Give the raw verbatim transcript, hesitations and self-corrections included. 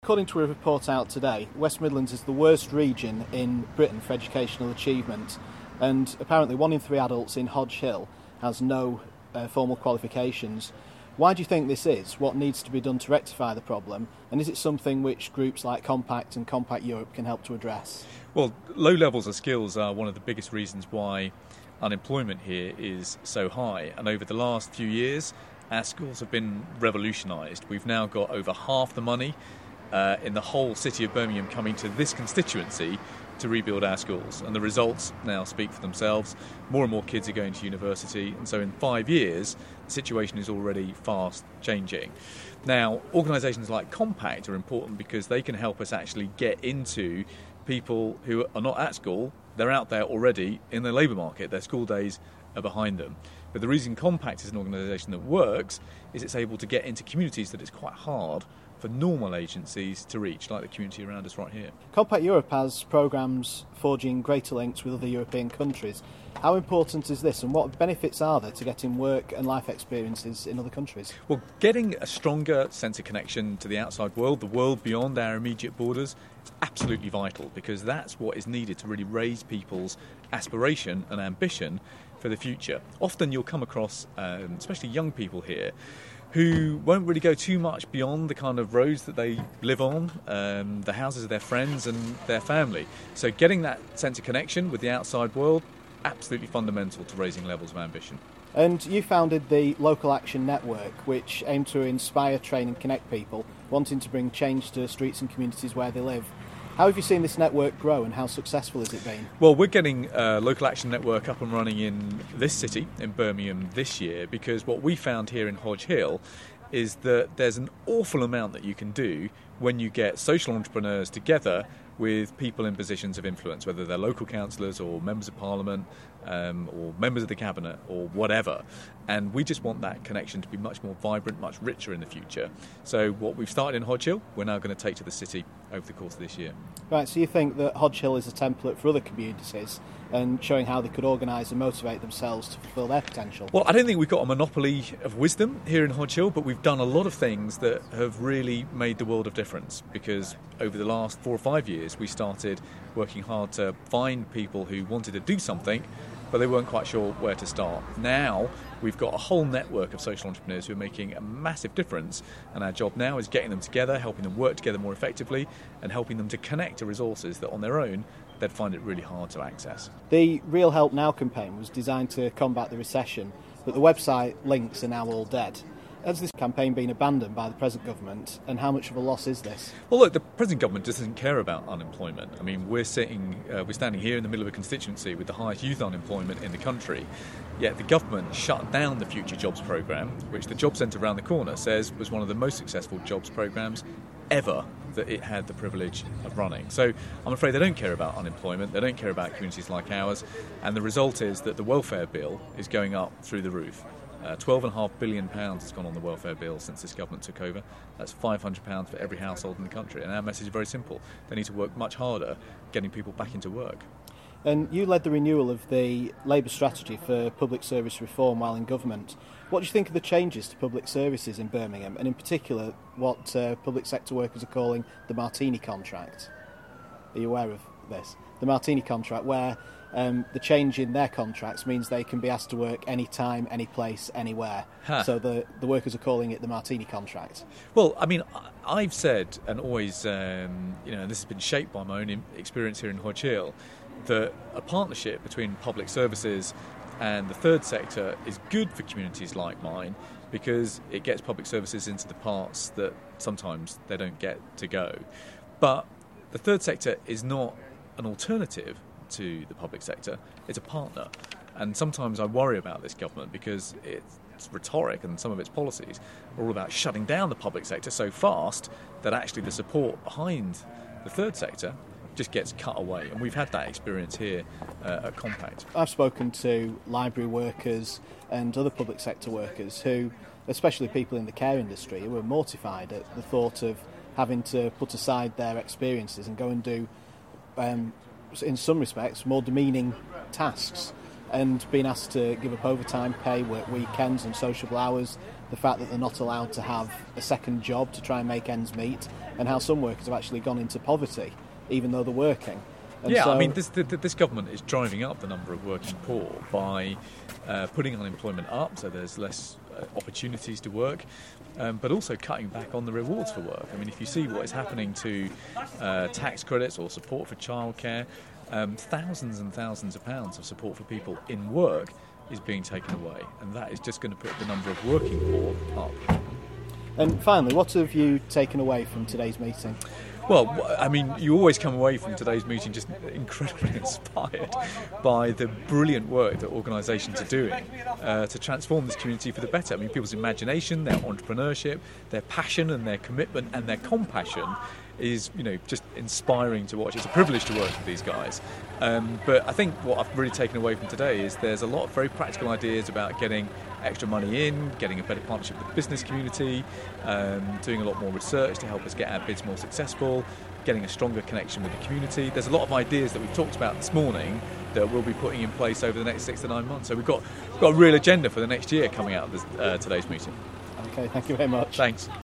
according to a report out today, West Midlands is the worst region in Britain for educational achievement, and apparently one in three adults in Hodge Hill has no uh, formal qualifications. Why do you think this is? What needs to be done to rectify the problem? And is it something which groups like Compact and Compact Europe can help to address? Well, low levels of skills are one of the biggest reasons why unemployment here is so high. And over the last few years, our schools have been revolutionised. We've now got over half the money uh, in the whole city of Birmingham coming to this constituency to rebuild our schools, and the results now speak for themselves. More and more kids are going to university, and so in five years the situation is already fast changing. Now, organisations like Compact are important because they can help us actually get into people who are not at school. They're out there already in the labour market. Their school days are behind them. But the reason Compact is an organisation that works is it's able to get into communities that it's quite hard for normal agencies to reach, like the community around us right here. Compact Europe has programmes forging greater links with other European countries. How important is this, and what benefits are there to getting work and life experiences in other countries? Well, getting a stronger sense of connection to the outside world, the world beyond our immediate borders, is absolutely vital, because that's what is needed to really raise people's aspiration and ambition for the future. Often you'll come across, um, especially young people here, who won't really go too much beyond the kind of roads that they live on, um, the houses of their friends and their family. So getting that sense of connection with the outside world, absolutely fundamental to raising levels of ambition. And you founded the Local Action Network, which aimed to inspire, train and connect people wanting to bring change to streets and communities where they live. How have you seen this network grow, and how successful has it been? Well, we're getting a Local Action Network up and running in this city, in Birmingham, this year, because what we found here in Hodge Hill is that there's an awful amount that you can do when you get social entrepreneurs together with people in positions of influence, whether they're local councillors or members of parliament um, or members of the cabinet or whatever. And we just want that connection to be much more vibrant, much richer in the future. So what we've started in Hodge Hill, we're now going to take to the city over the course of this year. Right, so you think that Hodge Hill is a template for other communities and showing how they could organise and motivate themselves to fulfil their potential? Well, I don't think we've got a monopoly of wisdom here in Hodge Hill, but we've done a lot of things that have really made the world of difference, because over the last four or five years we started working hard to find people who wanted to do something but they weren't quite sure where to start. Now we've got a whole network of social entrepreneurs who are making a massive difference, and our job now is getting them together, helping them work together more effectively, and helping them to connect to resources that on their own they'd find it really hard to access. The Real Help Now campaign was designed to combat the recession, but the website links are now all dead. Has this campaign been abandoned by the present government, and how much of a loss is this? Well, look, the present government doesn't care about unemployment. I mean, we're sitting, uh, we're standing here in the middle of a constituency with the highest youth unemployment in the country, yet the government shut down the Future Jobs programme, which the Job Centre around the corner says was one of the most successful jobs programmes ever that it had the privilege of running. So I'm afraid they don't care about unemployment, they don't care about communities like ours, and the result is that the welfare bill is going up through the roof. Uh, twelve point five billion pounds has gone on the welfare bill since this government took over. That's five hundred pounds for every household in the country. And our message is very simple. They need to work much harder getting people back into work. And you led the renewal of the Labour strategy for public service reform while in government. What do you think of the changes to public services in Birmingham, and in particular what uh, public sector workers are calling the Martini contract? Are you aware of this? The Martini contract, where Um, the change in their contracts means they can be asked to work any time, any place, anywhere. Huh. So the the workers are calling it the Martini contract. Well, I mean, I've said, and always, um, you know, and this has been shaped by my own experience here in Hodge Hill, that a partnership between public services and the third sector is good for communities like mine, because it gets public services into the parts that sometimes they don't get to go. But the third sector is not an alternative to the public sector, it's a partner. And sometimes I worry about this government because its rhetoric and some of its policies are all about shutting down the public sector so fast that actually the support behind the third sector just gets cut away. And we've had that experience here uh, at Compact. I've spoken to library workers and other public sector workers who, especially people in the care industry, who are mortified at the thought of having to put aside their experiences and go and do um, in some respects, more demeaning tasks, and being asked to give up overtime pay, work weekends and sociable hours, the fact that they're not allowed to have a second job to try and make ends meet, and how some workers have actually gone into poverty even though they're working. And yeah, so, I mean, this, this government is driving up the number of working poor by uh, putting unemployment up, so there's less uh, opportunities to work, um, but also cutting back on the rewards for work. I mean, if you see what is happening to uh, tax credits or support for childcare, um, thousands and thousands of pounds of support for people in work is being taken away, and that is just going to put the number of working poor up. And finally, what have you taken away from today's meeting? Well, I mean, you always come away from today's meeting just incredibly inspired by the brilliant work that organisations are doing uh, to transform this community for the better. I mean, people's imagination, their entrepreneurship, their passion and their commitment and their compassion is, you know, just inspiring to watch. It's a privilege to work with these guys. Um, but I think what I've really taken away from today is there's a lot of very practical ideas about getting extra money in, getting a better partnership with the business community, um, doing a lot more research to help us get our bids more successful, getting a stronger connection with the community. There's a lot of ideas that we've talked about this morning that we'll be putting in place over the next six to nine months. So we've got, we've got a real agenda for the next year coming out of this, uh, today's meeting. Okay, thank you very much. Thanks.